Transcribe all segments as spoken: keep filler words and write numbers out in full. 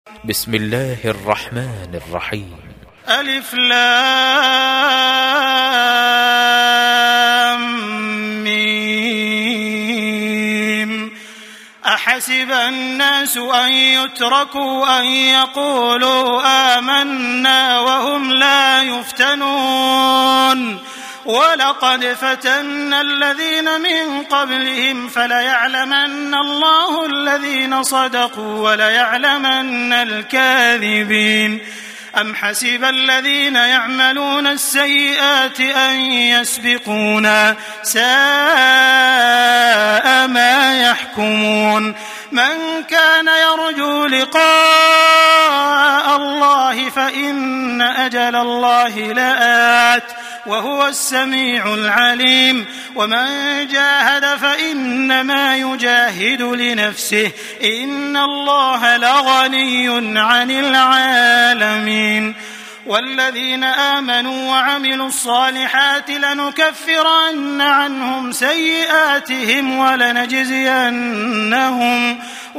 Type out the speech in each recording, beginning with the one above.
بسم الله الرحمن الرحيم. ألف لام ميم. أحسب الناس أن يتركوا أن يقولوا آمنا وهم لا يفتنون ولقد فتنا الذين من قبلهم فليعلمن الله الذين صدقوا وليعلمن الكاذبين. أم حسب الذين يعملون السيئات أن يسبقونا ساء ما يحكمون. من كان يرجو لقاء الله فإن أجل الله لآت وهو السميع العليم. ومن جاهد فإنما يجاهد لنفسه إن الله لغني عن العالمين. والذين آمنوا وعملوا الصالحات لنكفرن عنهم سيئاتهم ولنجزينهم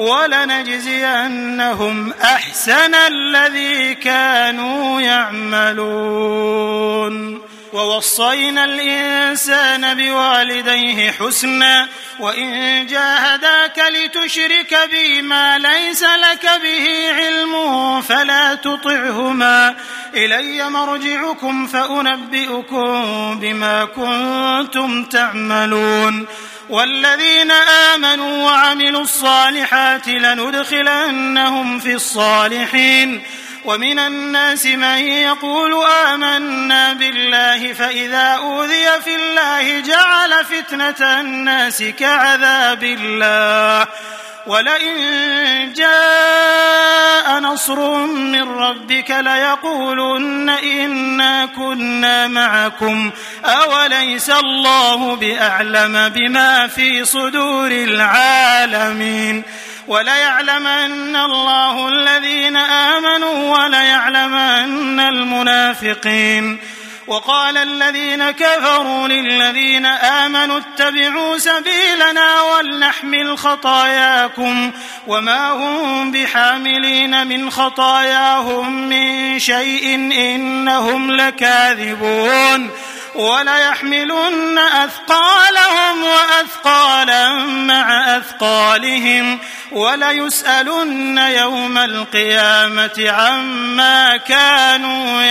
ولنجزينهم أحسن الذي كانوا يعملون. ووصينا الإنسان بوالديه حسنا وإن جاهداك لتشرك بي ما ليس لك به علم فلا تطعهما إلي مرجعكم فأنبئكم بما كنتم تعملون. والذين آمنوا وعملوا الصالحات لندخلنهم في الصالحين. ومن الناس من يقول آمنا بالله فإذا أوذي في الله جعل فتنة الناس كعذاب الله ولئن جاء نصر من ربك ليقولن إنا كنا معكم أوليس الله بأعلم بما في صدور العالمين. وليعلمن الله الذين آمنوا وليعلمن المنافقين. وقال الذين كفروا للذين آمنوا اتبعوا سبيلنا ولنحمل خطاياكم وما هم بحاملين من خطاياهم من شيء إنهم لكاذبون. وليحملن أثقالهم وأثقالا مع أثقالهم وليسألن يوم القيامة عما كانوا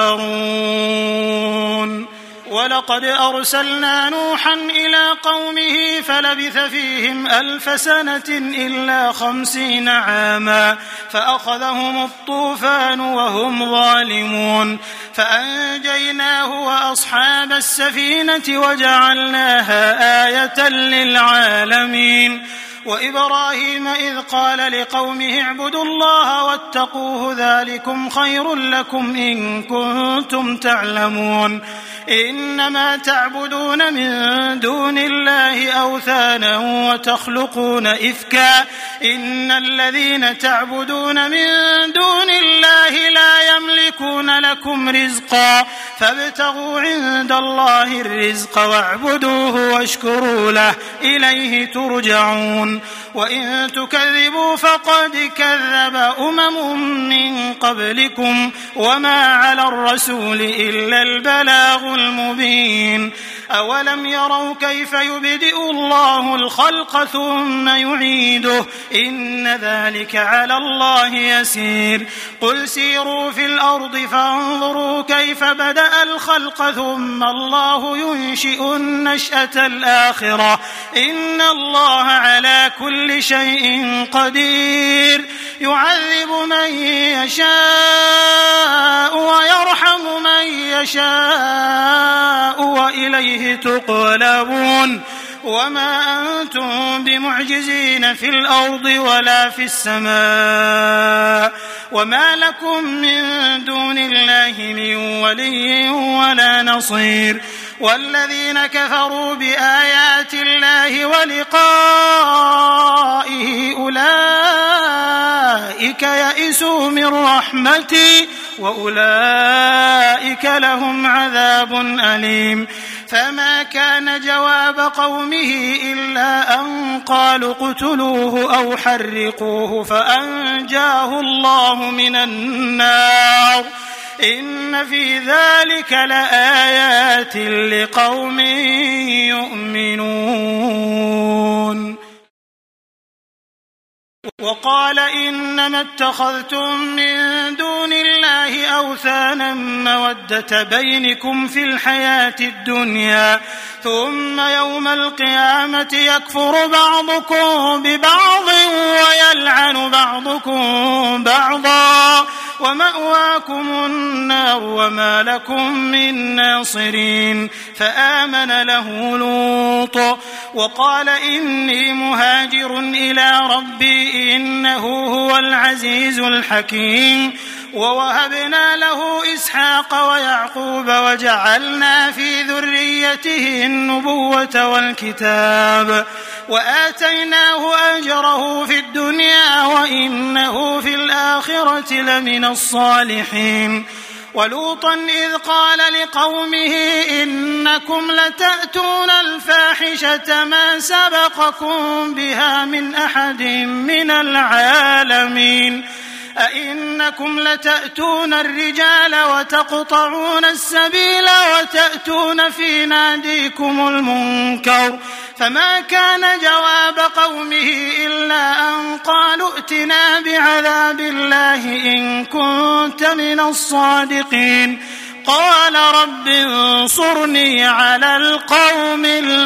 يفترون. ولقد أرسلنا نوحا إلى قومه فلبث فيهم ألف سنة إلا خمسين عاما فأخذهم الطوفان وهم ظالمون فأنجيناه وأصحاب السفينة وجعلناها آية للعالمين. وإبراهيم إذ قال لقومه اعبدوا الله واتقوه ذلكم خير لكم إن كنتم تعلمون. إنما تعبدون من دون الله أوثانا وتخلقون إفكا إن الذين تعبدون من دون الله لا يملكون لكم رزقا فابتغوا عند الله الرزق واعبدوه واشكروا له إليه ترجعون. وإن تكذبوا فقد كذب أمم من قبلكم وما على الرسول إلا البلاغ المبين. أولم يروا كيف يبدئ الله الخلق ثم يعيده إن ذلك على الله يسير. قل سيروا في الأرض فانظروا كيف بدأ الخلق ثم الله ينشئ النشأة الآخرة إن الله على كل شيء قدير. يعذب من يشاء ويرحم من يشاء وإليه تقلبون. وما أنتم بمعجزين في الأرض ولا في السماء وما لكم من دون الله من ولي ولا نصير. والذين كفروا بآيات الله ولقائه أولئك يئسوا من رحمتي وأولئك لهم عذاب أليم. فما كان جواب قومه إلا أن قالوا اقتلوه أو حرقوه فأنجاه الله من النار إن في ذلك لآيات لقوم يؤمنون. وقال إنما اتخذتم من دون الله أوثانا مودة بينكم في الحياة الدنيا ثم يوم القيامة يكفر بعضكم ببعض ويلعن بعضكم بعضا ومأواكم النار وما لكم من ناصرين. فآمن له لوط وقال إني مهاجر إلى ربي إنه هو العزيز الحكيم. ووهبنا له إسحاق ويعقوب وجعلنا في ذريته النبوة والكتاب وآتيناه أجره في الدنيا وإنه في الآخرة لمن الصالحين. ولوطا إذ قال لقومه إنكم لتأتون الفاحشة ما سبقكم بها من أحد من العالمين أئنكم لتأتون الرجال وتقطعون السبيل وتأتون في ناديكم المنكر فما كان جواب قومه إلا أن قالوا ائتنا بعذاب الله إن كنت من الصادقين. قال رب انصرني على القوم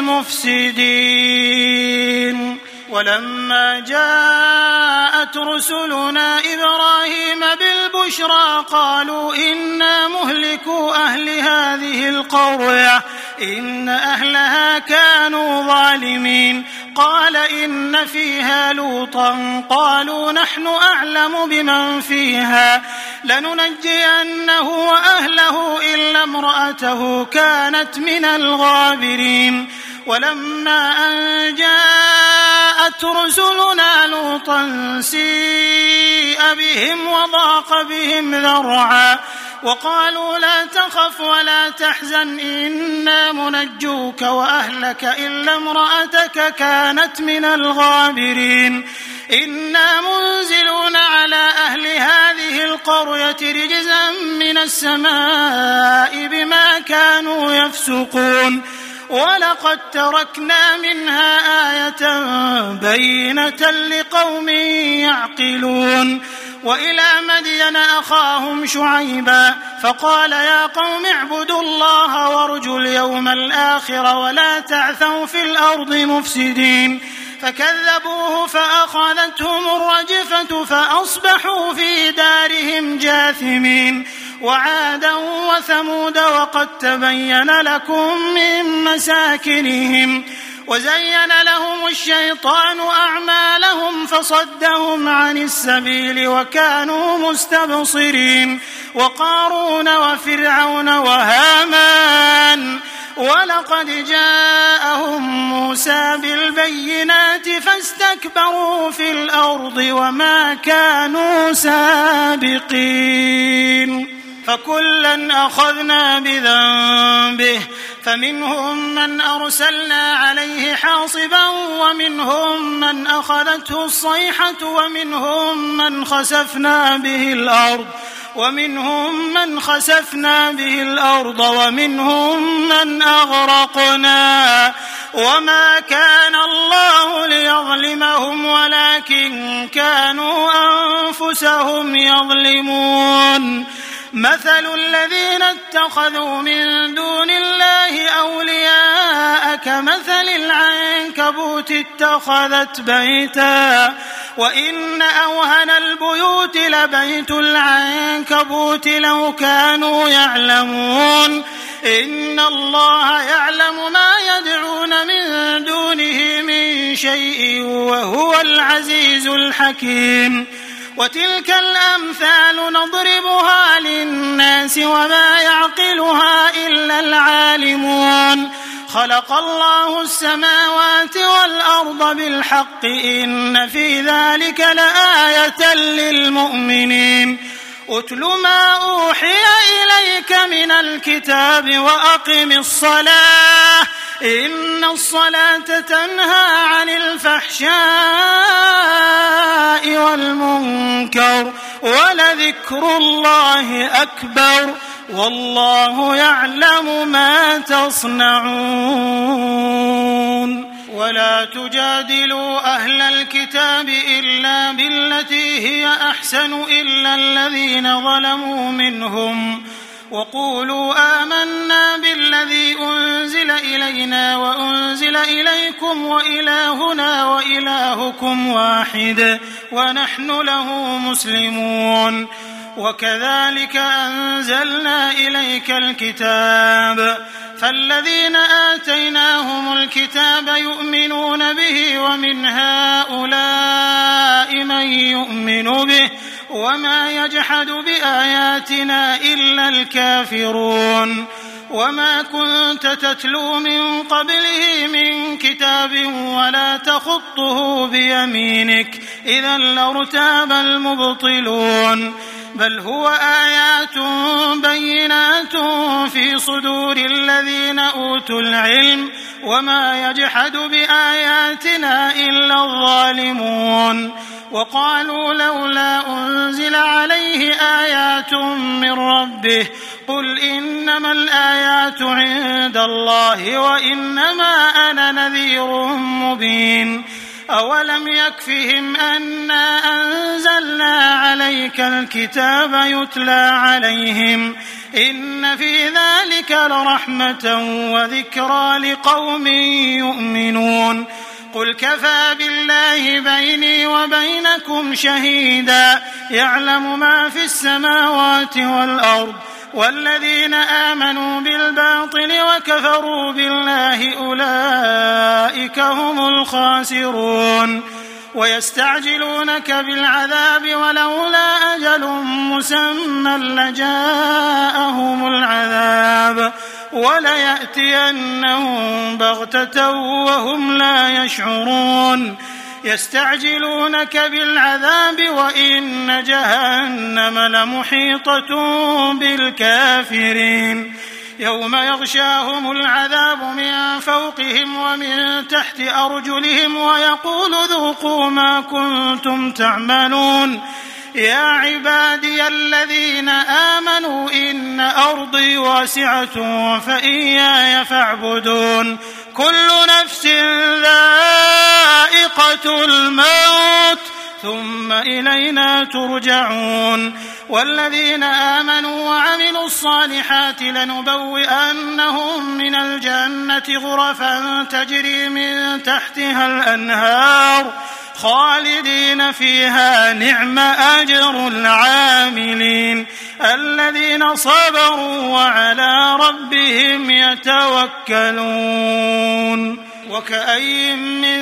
المفسدين. ولما جاءت رسلنا إبراهيم بالبشرى قالوا إنا مهلكو أهل هذه القرية إن أهلها كانوا ظالمين. قال إن فيها لوطا قالوا نحن أعلم بمن فيها لننجينه وأهله إلا امرأته كانت من الغابرين. ولما أن جاءت رسلنا لوطا سيء بهم وضاق بهم ذرعا وقالوا لا تخف ولا تحزن إنا منجوك وأهلك إلا امرأتك كانت من الغابرين. إنا منزلون على أهل هذه القرية رجزا من السماء بما كانوا يفسقون. ولقد تركنا منها آية بينة لقوم يعقلون. وإلى مدين أخاهم شعيبا فقال يا قوم اعبدوا الله وارجوا اليوم الآخر ولا تعثوا في الأرض مفسدين. فكذبوه فأخذتهم الرجفة فأصبحوا في دارهم جاثمين. وعادا وثمود وقد تبين لكم من مساكنهم وزين لهم الشيطان أعمالهم فصدهم عن السبيل وكانوا مستبصرين. وقارون وفرعون وهامان ولقد جاءهم موسى بالبينات فاستكبروا في الأرض وما كانوا سابقين. فكلا أخذنا بذنبه فمنهم من أرسلنا عليه حاصبا ومنهم من أخذته الصيحة ومنهم من خسفنا به الأرض ومنهم من خسفنا به الأرض ومنهم من أغرقنا وما كان الله ليظلمهم ولكن كانوا أنفسهم يظلمون. مثل الذين اتخذوا من دون الله أولياء كمثل العنكبوت اتخذت بيتا وإن أوهن البيوت لبيت العنكبوت لو كانوا يعلمون. إن الله يعلم ما يدعون من دونه من شيء وهو العزيز الحكيم. وتلك الأمثال نضربها للناس وما يعقلها إلا العالمون. خلق الله السماوات والأرض بالحق إن في ذلك لآية للمؤمنين. أتل ما أوحي إليك من الكتاب وأقم الصلاة إن الصلاة تنهى عن الفحشاء والمنكر ولذكر الله أكبر والله يعلم ما تصنعون ولا تجادلوا أهل الكتاب إلا بالتي هي أحسن إلا الذين ظلموا منهم وقولوا آمنا بالذي أنزل إلينا وأنزل إليكم وإلهنا وإلهكم واحد ونحن له مسلمون وكذلك أنزلنا إليك الكتاب فالذين آتيناهم الكتاب يؤمنون به ومن هؤلاء من يؤمن به وما يجحد بآياتنا إلا الكافرون وما كنت تتلو من قبله من كتاب ولا تخطه بيمينك إذا لارتاب المبطلون بل هو آيات بينات في صدور الذين أوتوا العلم وما يجحد بآياتنا إلا الظالمون وقالوا لولا أنزل عليه آيات من ربه قل إنما الآيات عند الله وإنما أنا نذير مبين أولم يكفهم أنا أنزلنا عليك الكتاب يتلى عليهم إن في ذلك لرحمة وذكرى لقوم يؤمنون قل كفى بالله بيني وبينكم شهيدا يعلم ما في السماوات والأرض والذين آمنوا بالباطل وكفروا بالله أولئك هم الخاسرون ويستعجلونك بالعذاب ولولا أجل مسمى لجاءهم العذاب وليأتينهم بغتة وهم لا يشعرون يستعجلونك بالعذاب وإن جهنم لمحيطة بالكافرين يوم يغشاهم العذاب من فوقهم ومن تحت أرجلهم ويقول ذوقوا ما كنتم تعملون يا عبادي الذين آمنوا إن أرضي واسعة فإياي فاعبدون كل نفس ذائقة الموت ثم إلينا ترجعون والذين آمنوا وعملوا الصالحات لنبوئنهم من الجنة غرفا تجري من تحتها الأنهار خالدين فيها نعم أجر العاملين الذين صبروا وعلى ربهم يتوكلون وكأي من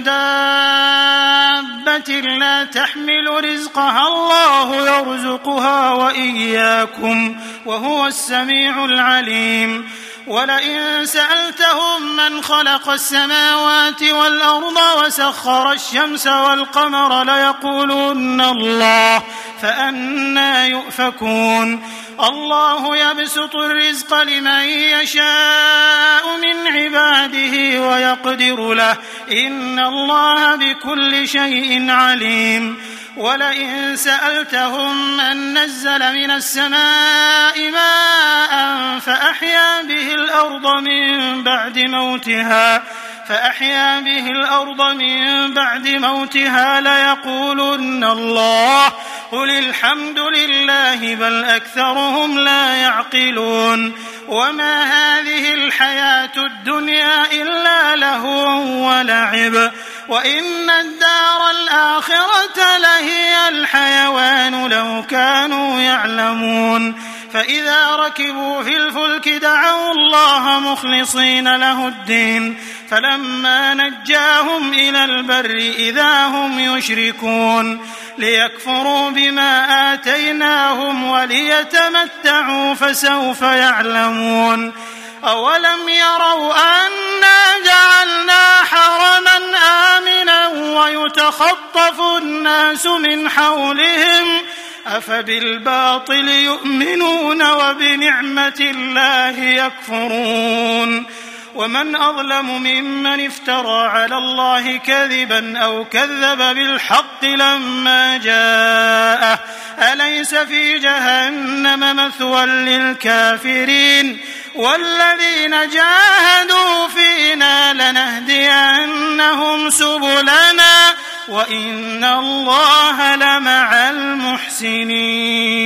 دابة لا تحمل رزقها الله يرزقها وإياكم وهو السميع العليم ولئن سألتهم من خلق السماوات والأرض وسخر الشمس والقمر ليقولن الله فأنى يؤفكون الله يبسط الرزق لمن يشاء من عباده ويقدر له إن الله بكل شيء عليم ولئن سألتهم من نزل من السماء ماء فأحيا به الأرض من بعد موتها فأحيا به الأرض من بعد موتها ليقولن الله قل الحمد لله بل أكثرهم لا يعقلون وما هذه الحياة الدنيا إلا لهو ولعب وإن الدار الآخرة لهي الحيوان لو كانوا يعلمون فإذا ركبوا في الفلك دعوا الله مخلصين له الدين فلما نجاهم إلى البر إذا هم يشركون ليكفروا بما آتيناهم وليتمتعوا فسوف يعلمون أولم يروا أنا جعلنا حرما آمنا ويتخطف الناس من حولهم أفبالباطل يؤمنون وبنعمة الله يكفرون ومن أظلم ممن افترى على الله كذبا أو كذب بالحق لما جاءه أليس في جهنم مثوى للكافرين والذين جاهدوا فينا لنهدينهم سبلنا وإن الله لمع المحسنين.